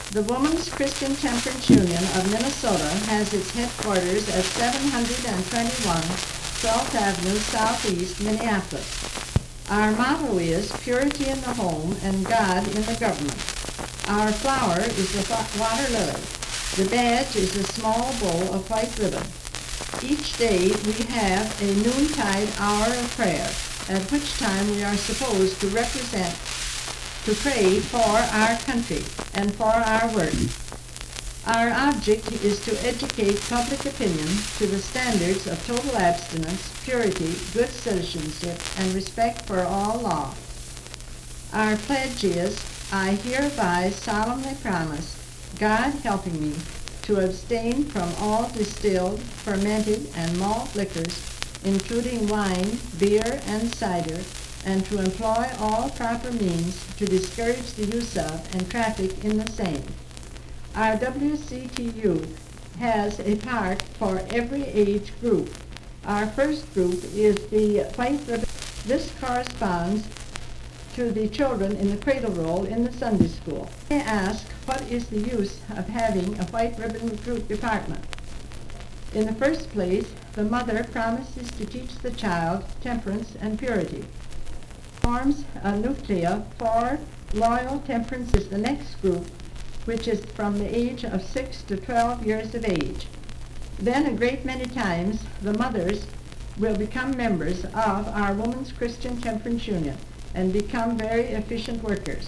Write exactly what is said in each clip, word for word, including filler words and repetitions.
The Women's Christian Temperance Union of Minnesota has its headquarters at seven twenty-one twelfth Avenue Southeast, Minneapolis. Our motto is purity in the home and God in the government. Our flower is the water lily. The badge is a small bow of white ribbon. Each day we have a noontide hour of prayer, at which time we are supposed to represent, to pray for our country and for our work. Our object is to educate public opinion to the standards of total abstinence, purity, good citizenship, and respect for all law. Our pledge is, I hereby solemnly promise, God helping me, to abstain from all distilled, fermented, and malt liquors, including wine, beer, and cider, and to employ all proper means to discourage the use of and traffic in the same. Our W C T U has a park for every age group. Our first group is the white ribbon. This corresponds to the children in the cradle roll in the Sunday school. They ask, what is the use of having a white ribbon recruit department? In the first place, the mother promises to teach the child temperance and purity. Forms a nucleus for loyal temperance is the next group, which is from the age of six to twelve years of age. Then a great many times the mothers will become members of our Women's Christian Temperance Union and become very efficient workers.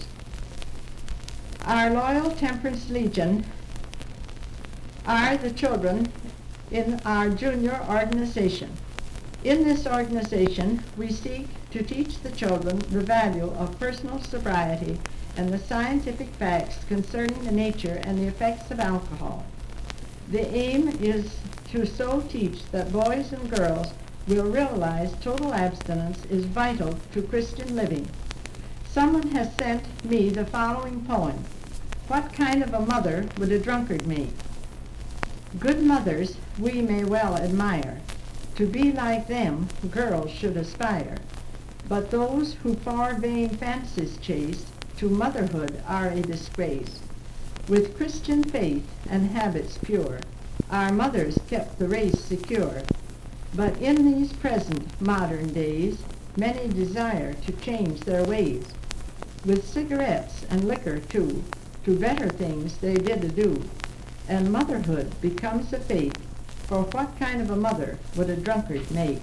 Our loyal Temperance Legion are the children in our junior organization. In this organization, we seek to teach the children the value of personal sobriety and the scientific facts concerning the nature and the effects of alcohol. The aim is to so teach that boys and girls will realize total abstinence is vital to Christian living. Someone has sent me the following poem. What kind of a mother would a drunkard make? Good mothers we may well admire. To be like them, girls should aspire. But those who for vain fancies chase, to motherhood are a disgrace. With Christian faith and habits pure, our mothers kept the race secure. But in these present modern days, many desire to change their ways. With cigarettes and liquor too, to better things they did ado. And motherhood becomes a fate, for what kind of a mother would a drunkard make?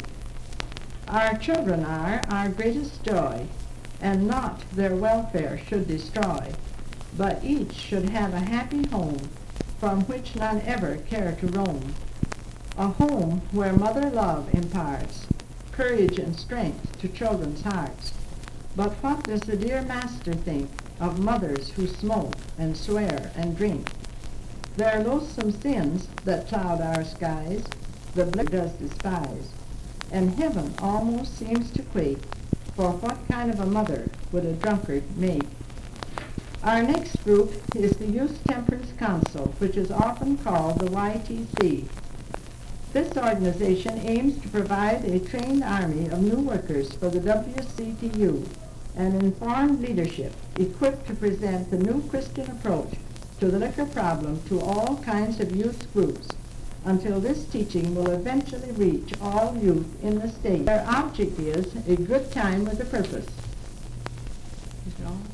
Our children are our greatest joy, and not their welfare should destroy, but each should have a happy home, from which none ever care to roam. A home where mother love imparts courage and strength to children's hearts. But what does the dear Master think of mothers who smoke and swear and drink? Their loathsome sins that cloud our skies, the bliss does despise, and heaven almost seems to quake, for what kind of a mother would a drunkard make? Our next group is the Youth Temperance Council, which is often called the Y T C. This organization aims to provide a trained army of new workers for the W C T U, an informed leadership equipped to present the new Christian approach to the liquor problem to all kinds of youth groups, until this teaching will eventually reach all youth in the state. Their object is a good time with a purpose. Is it all?